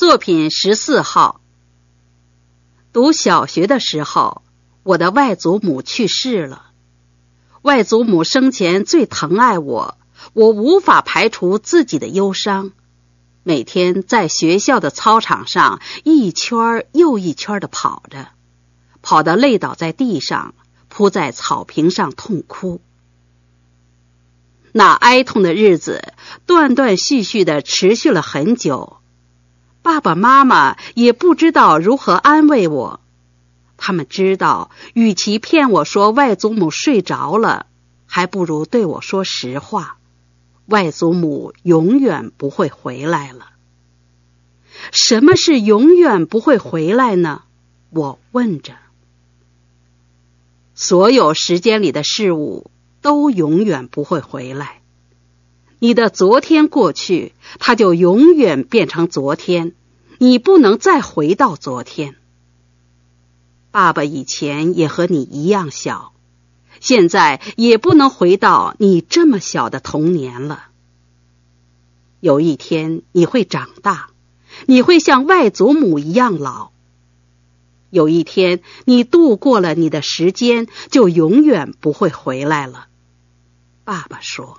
作品14号。读小学的时候，我的外祖母去世了。外祖母生前最疼爱我，我无法排除自己的忧伤。每天在学校的操场上一圈又一圈地跑着，跑得累倒在地上，扑在草坪上痛哭。那哀痛的日子断断续续地持续了很久，爸爸妈妈也不知道如何安慰我。他们知道，与其骗我说外祖母睡着了，还不如对我说实话，外祖母永远不会回来了。什么是永远不会回来呢？我问着。所有时间里的事物都永远不会回来。你的昨天过去，它就永远变成昨天，你不能再回到昨天。爸爸以前也和你一样小，现在也不能回到你这么小的童年了。有一天你会长大，你会像外祖母一样老。有一天你度过了你的时间，就永远不会回来了。爸爸说。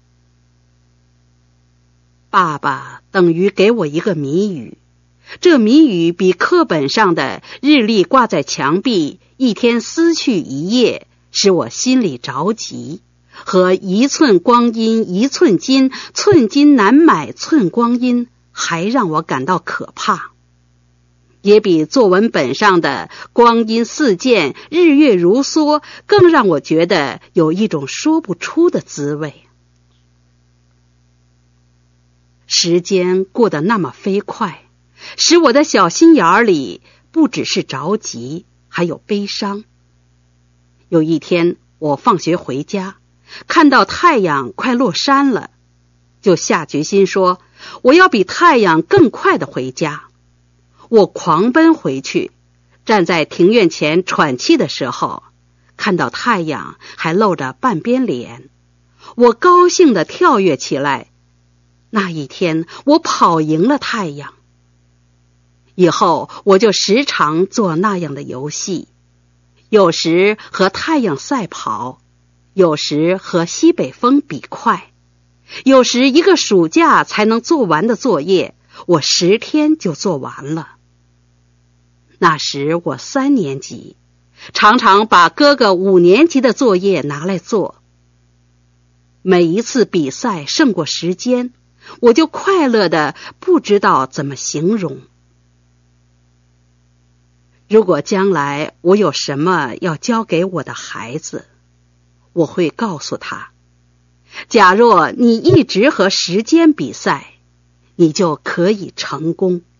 爸爸等于给我一个谜语，这谜语比课本上的日历挂在墙壁，一天撕去一页，使我心里着急，和一寸光阴一寸金，寸金难买寸光阴还让我感到可怕，也比作文本上的光阴似箭，日月如梭更让我觉得有一种说不出的滋味。时间过得那么飞快，使我的小心眼里不只是着急，还有悲伤。有一天我放学回家，看到太阳快落山了，就下决心说我要比太阳更快地回家。我狂奔回去，站在庭院前喘气的时候，看到太阳还露着半边脸，我高兴地跳跃起来。那一天我跑赢了太阳。以后我就时常做那样的游戏，有时和太阳赛跑，有时和西北风比快，有时一个暑假才能做完的作业，我10天就做完了。那时我3年级，常常把哥哥5年级的作业拿来做。每一次比赛胜过时间，我就快乐的不知道怎么形容。如果将来我有什么要教给我的孩子，我会告诉他，假若你一直和时间比赛，你就可以成功。